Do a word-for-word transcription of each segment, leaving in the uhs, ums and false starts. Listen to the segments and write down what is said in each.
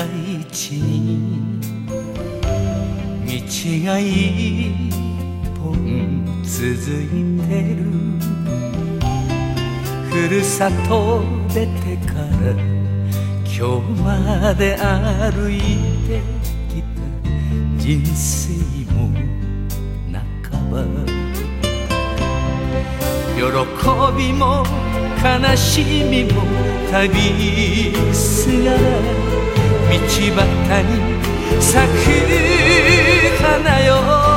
大地に道が一本続いてる。ふるさと出てから今日まで歩いてきた人生も半ば、喜びも悲しみも旅すがら道端に咲く花よ。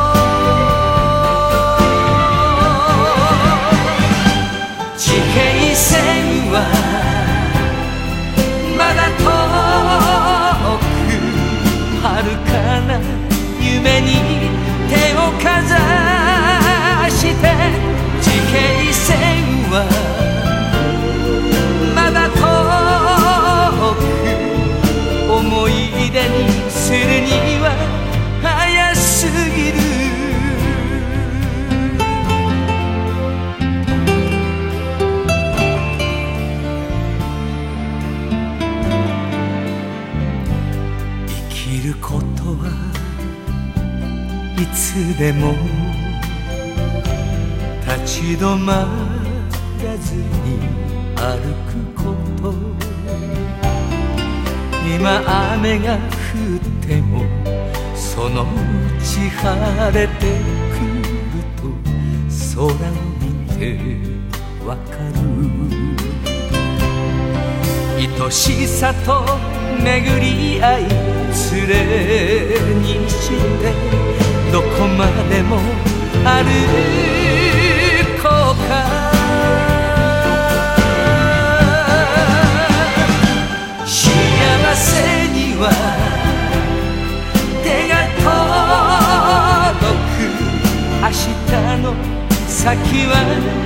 地平線はまだ遠く、遥かな夢に手をかざして。地平線はまだ遠く、思い出にするには早すぎる。生きることはいつでも立ち止まらずに歩くこと。今雨が降ってもそのうち晴れてくると空を見てわかる。愛しさと巡り合い連れにしてどこまでも歩こうか。幸せには手が届く。明日の先は